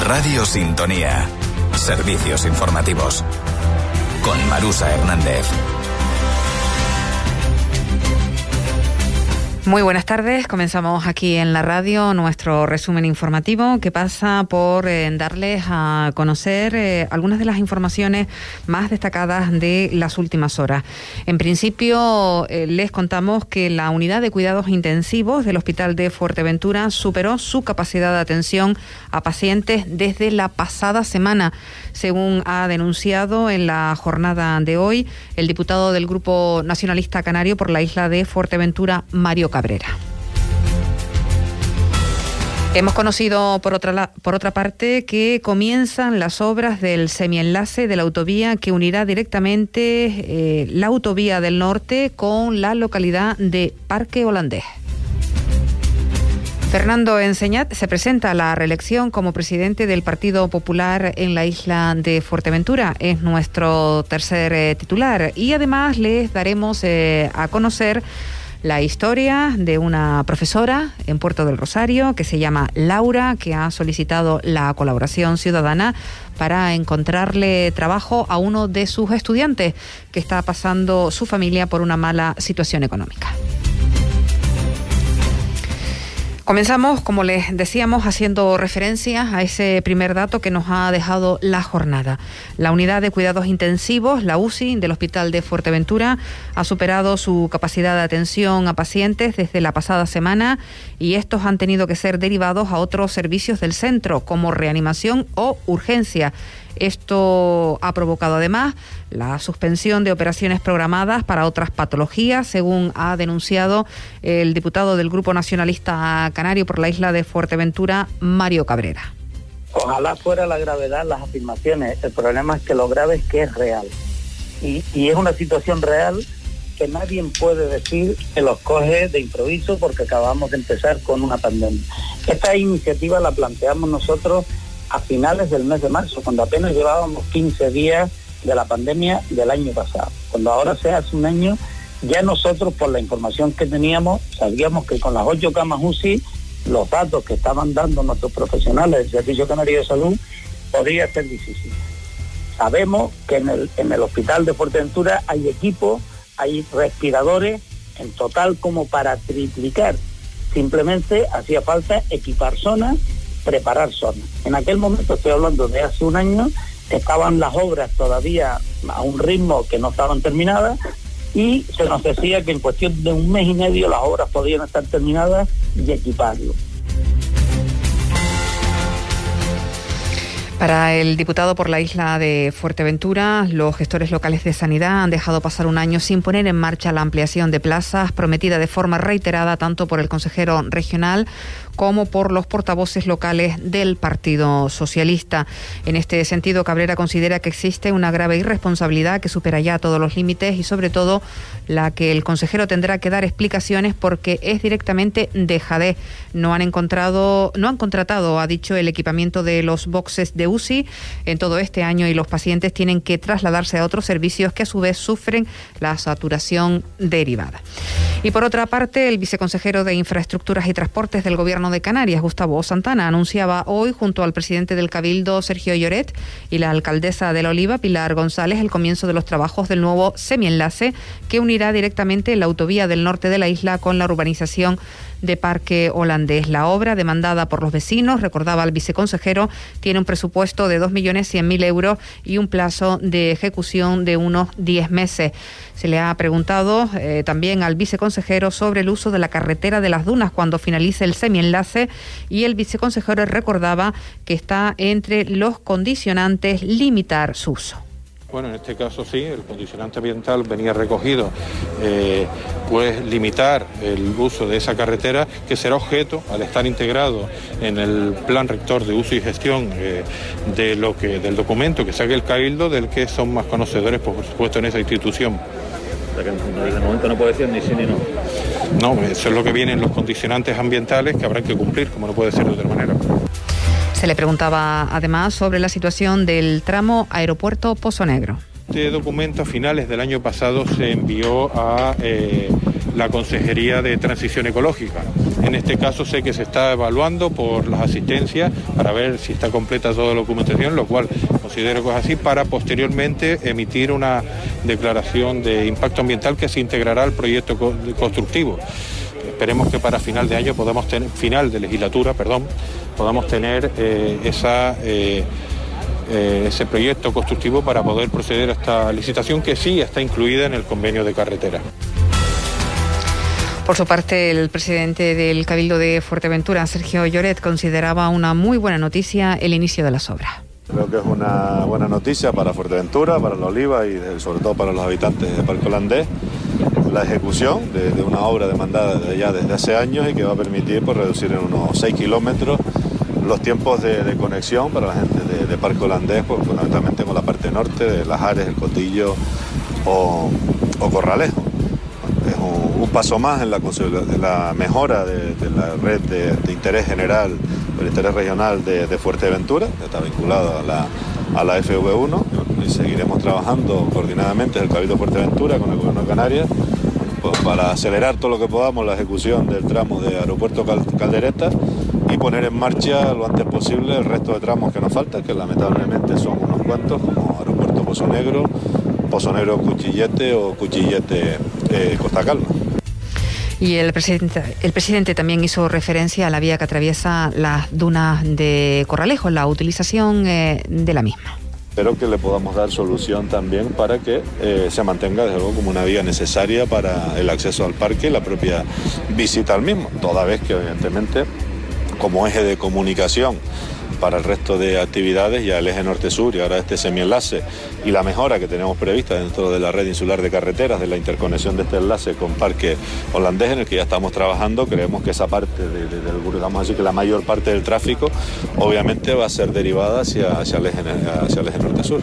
Radio Sintonía. Servicios informativos. Con Marusa Hernández. Muy buenas tardes. Comenzamos aquí en la radio nuestro resumen informativo que pasa por darles a conocer algunas de las informaciones más destacadas de las últimas horas. En principio, les contamos que la unidad de cuidados intensivos del Hospital de Fuerteventura superó su capacidad de atención a pacientes desde la pasada semana, según ha denunciado en la jornada de hoy el diputado del Grupo Nacionalista Canario por la isla de Fuerteventura, Mario Cabrera. Hemos conocido, por otra parte, que comienzan las obras del semienlace de la autovía que unirá directamente la autovía del norte con la localidad de Parque Holandés. Fernando Enseñat se presenta a la reelección como presidente del Partido Popular en la isla de Fuerteventura. Es nuestro tercer titular y además les daremos a conocer la historia de una profesora en Puerto del Rosario que se llama Laura, que ha solicitado la colaboración ciudadana para encontrarle trabajo a uno de sus estudiantes que está pasando su familia por una mala situación económica. Comenzamos, como les decíamos, haciendo referencia a ese primer dato que nos ha dejado la jornada. La unidad de cuidados intensivos, la UCI, del Hospital de Fuerteventura, ha superado su capacidad de atención a pacientes desde la pasada semana y estos han tenido que ser derivados a otros servicios del centro, como reanimación o urgencia. Esto ha provocado además la suspensión de operaciones programadas para otras patologías, según ha denunciado el diputado del Grupo Nacionalista Canario por la isla de Fuerteventura, Mario Cabrera. Ojalá fuera la gravedad las afirmaciones. El problema es que lo grave es que es real. Y es una situación real que nadie puede decir que los coge de improviso porque acabamos de empezar con una pandemia. Esta iniciativa la planteamos nosotros a finales del mes de marzo, cuando apenas llevábamos 15 días de la pandemia del año pasado. Cuando ahora se hace un año, ya nosotros, por la información que teníamos, sabíamos que con las 8 camas UCI, los datos que estaban dando nuestros profesionales del Servicio Canario de Salud, podría ser difícil. Sabemos que en el Hospital de Fuerteventura hay equipos, hay respiradores, en total como para triplicar. Simplemente hacía falta equipar zonas, preparar zonas. En aquel momento, estoy hablando de hace un año, estaban las obras todavía a un ritmo que no estaban terminadas y se nos decía que en cuestión de un mes y medio las obras podían estar terminadas y equiparlo. Para el diputado por la isla de Fuerteventura, los gestores locales de sanidad han dejado pasar un año sin poner en marcha la ampliación de plazas prometida de forma reiterada tanto por el consejero regional como por los portavoces locales del Partido Socialista. En este sentido, Cabrera considera que existe una grave irresponsabilidad que supera ya todos los límites y sobre todo la que el consejero tendrá que dar explicaciones porque es directamente dejadez. No han contratado, ha dicho, el equipamiento de los boxes de UCI en todo este año y los pacientes tienen que trasladarse a otros servicios que a su vez sufren la saturación derivada. Y por otra parte, el viceconsejero de Infraestructuras y Transportes del Gobierno de Canarias, Gustavo Santana, anunciaba hoy junto al presidente del Cabildo, Sergio Lloret, y la alcaldesa de La Oliva, Pilar González, el comienzo de los trabajos del nuevo semienlace que unirá directamente la autovía del norte de la isla con la urbanización de Parque Holandés. La obra, demandada por los vecinos, recordaba al viceconsejero, tiene un presupuesto de 2.100.000 euros y un plazo de ejecución de unos 10 meses. Se le ha preguntado también al viceconsejero sobre el uso de la carretera de las Dunas cuando finalice el semienlace y el viceconsejero recordaba que está entre los condicionantes limitar su uso. Bueno, en este caso sí, el condicionante ambiental venía recogido, pues limitar el uso de esa carretera, que será objeto, al estar integrado en el plan rector de uso y gestión del documento que saque el Cabildo, del que son más conocedores, por supuesto, en esa institución. O sea que desde el momento no puede decir ni sí ni no. No, eso es lo que viene en los condicionantes ambientales que habrá que cumplir, como no puede ser de otra manera. Se le preguntaba además sobre la situación del tramo Aeropuerto Pozo Negro. Este documento a finales del año pasado se envió a la Consejería de Transición Ecológica. En este caso sé que se está evaluando por las asistencias para ver si está completa toda la documentación, lo cual considero que es así, para posteriormente emitir una declaración de impacto ambiental que se integrará al proyecto constructivo. Esperemos que para final de año final de legislatura, podamos tener ese proyecto constructivo para poder proceder a esta licitación que sí está incluida en el convenio de carretera. Por su parte, el presidente del Cabildo de Fuerteventura, Sergio Lloret, consideraba una muy buena noticia el inicio de las obras. Creo que es una buena noticia para Fuerteventura, para La Oliva y sobre todo para los habitantes de Parque Holandés, la ejecución de una obra demandada desde hace años y que va a permitir reducir en unos 6 kilómetros los tiempos de conexión para la gente de Parque Holandés, fundamentalmente con la parte norte de Las Ares, El Cotillo o Corralejo. Es un paso más en la mejora de la red de interés general, el interés regional de Fuerteventura, que está vinculado a la FV1, y seguiremos trabajando coordinadamente desde el Cabildo de Fuerteventura con el Gobierno de Canarias para acelerar todo lo que podamos la ejecución del tramo de Aeropuerto Caldereta y poner en marcha lo antes posible el resto de tramos que nos faltan, que lamentablemente son unos cuantos, como Aeropuerto Pozo Negro Cuchillete o Cuchillete Costa Calma. Y el presidente también hizo referencia a la vía que atraviesa las dunas de Corralejo, la utilización de la misma. Espero que le podamos dar solución también para que se mantenga desde luego como una vía necesaria para el acceso al parque y la propia visita al mismo, toda vez que evidentemente como eje de comunicación para el resto de actividades, ya el eje norte-sur y ahora este semienlace y la mejora que tenemos prevista dentro de la red insular de carreteras, de la interconexión de este enlace con Parque Holandés, en el que ya estamos trabajando, creemos que esa parte vamos a decir que la mayor parte del tráfico obviamente va a ser derivada hacia el eje norte-sur.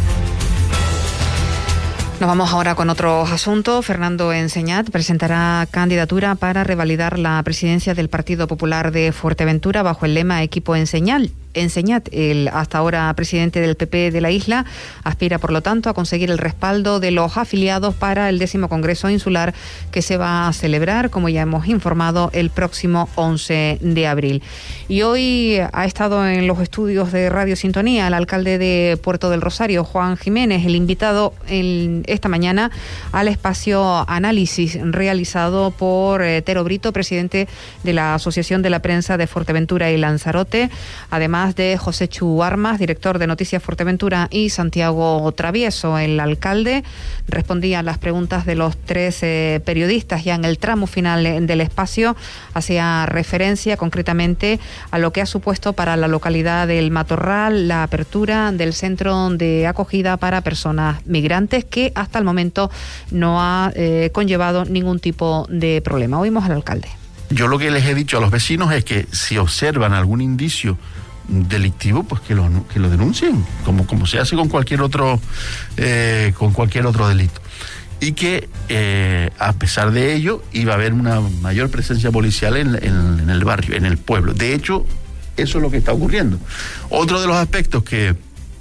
Nos vamos ahora con otros asuntos. Fernando Enseñat presentará candidatura para revalidar la presidencia del Partido Popular de Fuerteventura bajo el lema Equipo Enseñat. El hasta ahora presidente del PP de la isla aspira, por lo tanto, a conseguir el respaldo de los afiliados para el 10º Congreso Insular que se va a celebrar, como ya hemos informado, el próximo 11 de abril. Y hoy ha estado en los estudios de Radio Sintonía el alcalde de Puerto del Rosario, Juan Jiménez, el invitado esta mañana al espacio análisis realizado por Tero Brito, presidente de la Asociación de la Prensa de Fuerteventura y Lanzarote, además de José Chu Armas, director de Noticias Fuerteventura, y Santiago Travieso. El alcalde respondía a las preguntas de los 3 periodistas. Ya en el tramo final del espacio hacía referencia concretamente a lo que ha supuesto para la localidad del Matorral la apertura del centro de acogida para personas migrantes, que hasta el momento no ha conllevado ningún tipo de problema. Oímos al alcalde. Yo lo que les he dicho a los vecinos es que si observan algún indicio delictivo, pues que lo denuncien, como se hace con cualquier otro delito. Y que a pesar de ello iba a haber una mayor presencia policial en el barrio, en el pueblo. De hecho, eso es lo que está ocurriendo. Otro de los aspectos que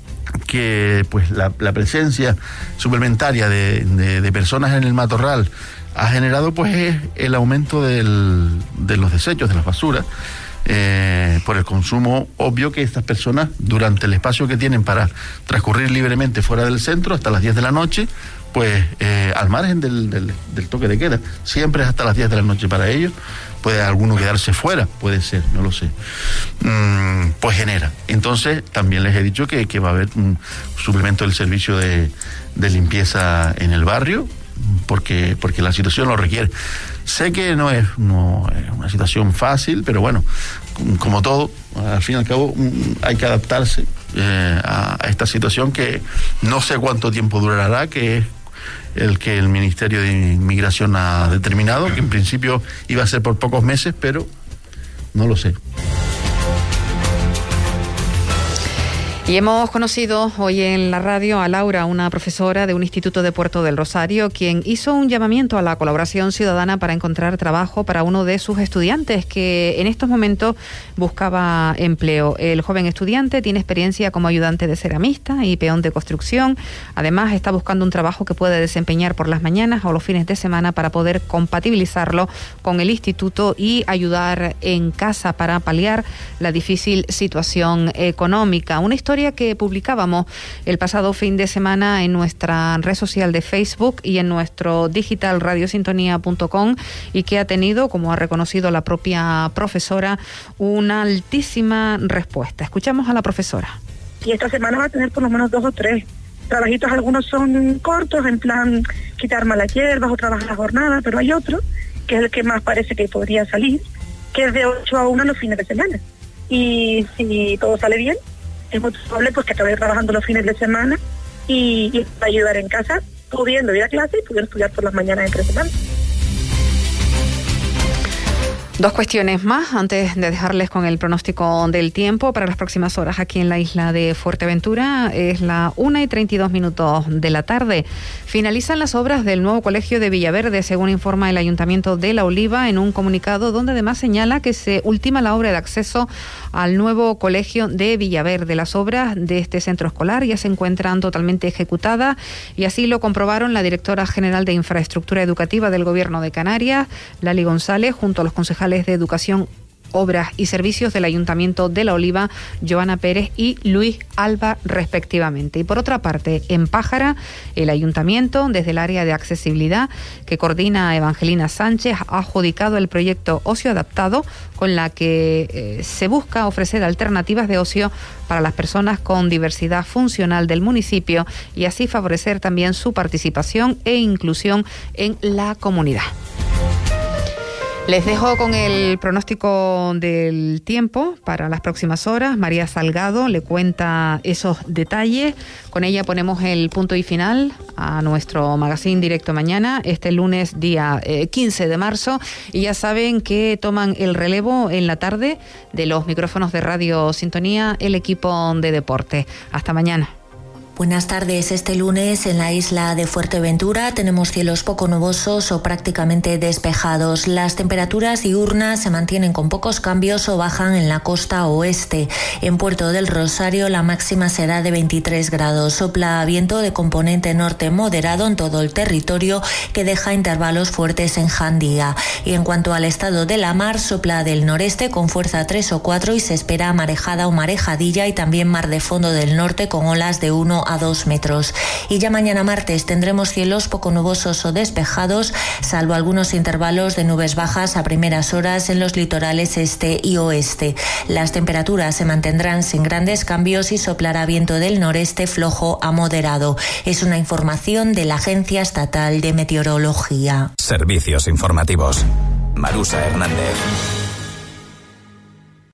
pues la presencia suplementaria de personas en el Matorral ha generado, pues es el aumento de los desechos, de las basuras, por el consumo obvio que estas personas, durante el espacio que tienen para transcurrir libremente fuera del centro, hasta las 10 de la noche, pues al margen del toque de queda, siempre es hasta las 10 de la noche para ellos. Puede alguno quedarse fuera, puede ser, no lo sé. Pues genera. Entonces, también les he dicho que va a haber un suplemento del servicio de limpieza en el barrio, porque la situación lo requiere. Sé que no es una situación fácil, pero bueno, como todo, al fin y al cabo hay que adaptarse a esta situación que no sé cuánto tiempo durará, que es el que el Ministerio de Inmigración ha determinado, que en principio iba a ser por pocos meses, pero no lo sé. Y hemos conocido hoy en la radio a Laura, una profesora de un instituto de Puerto del Rosario, quien hizo un llamamiento a la colaboración ciudadana para encontrar trabajo para uno de sus estudiantes que en estos momentos buscaba empleo. El joven estudiante tiene experiencia como ayudante de ceramista y peón de construcción. Además, está buscando un trabajo que pueda desempeñar por las mañanas o los fines de semana para poder compatibilizarlo con el instituto y ayudar en casa para paliar la difícil situación económica. Una historia que publicábamos el pasado fin de semana en nuestra red social de Facebook y en nuestro digital radiosintonía.com y que ha tenido, como ha reconocido la propia profesora, una altísima respuesta. Escuchamos a la profesora. Y esta semana va a tener por lo menos 2 o 3 trabajitos. Algunos son cortos, en plan quitar malas hierbas o trabajar la jornada, pero hay otro, que es el que más parece que podría salir, que es de 8 a 1 los fines de semana. Y si todo sale bien, es muy probable pues que acabe trabajando los fines de semana y ayudar en casa, pudiendo ir a clase y pudiendo estudiar por las mañanas entre semana. 2 cuestiones más antes de dejarles con el pronóstico del tiempo para las próximas horas aquí en la isla de Fuerteventura. Es la 1:32 de la tarde. Finalizan las obras del nuevo colegio de Villaverde, según informa el Ayuntamiento de La Oliva en un comunicado donde además señala que se ultima la obra de acceso al nuevo colegio de Villaverde. Las obras de este centro escolar ya se encuentran totalmente ejecutadas y así lo comprobaron la directora general de Infraestructura Educativa del Gobierno de Canarias, Lali González, junto a los concejales de Educación, Obras y Servicios del Ayuntamiento de La Oliva, Joana Pérez y Luis Alba, respectivamente. Y por otra parte, en Pájara, el Ayuntamiento, desde el área de accesibilidad que coordina Evangelina Sánchez, ha adjudicado el proyecto Ocio Adaptado, con la que se busca ofrecer alternativas de ocio para las personas con diversidad funcional del municipio y así favorecer también su participación e inclusión en la comunidad. Les dejo con el pronóstico del tiempo para las próximas horas. María Salgado le cuenta esos detalles. Con ella ponemos el punto y final a nuestro magazine Directo Mañana, este lunes día 15 de marzo. Y ya saben que toman el relevo en la tarde de los micrófonos de Radio Sintonía el equipo de deporte. Hasta mañana. Buenas tardes. Este lunes en la isla de Fuerteventura tenemos cielos poco nubosos o prácticamente despejados. Las temperaturas diurnas se mantienen con pocos cambios o bajan en la costa oeste. En Puerto del Rosario la máxima será de 23 grados. Sopla viento de componente norte moderado en todo el territorio que deja intervalos fuertes en Jandía. Y en cuanto al estado de la mar, sopla del noreste con fuerza 3 o 4 y se espera marejada o marejadilla y también mar de fondo del norte con olas de 1 a 2 metros. Y ya mañana martes tendremos cielos poco nubosos o despejados, salvo algunos intervalos de nubes bajas a primeras horas en los litorales este y oeste. Las temperaturas se mantendrán sin grandes cambios y soplará viento del noreste flojo a moderado. Es una información de la Agencia Estatal de Meteorología. Servicios informativos. Marusa Hernández.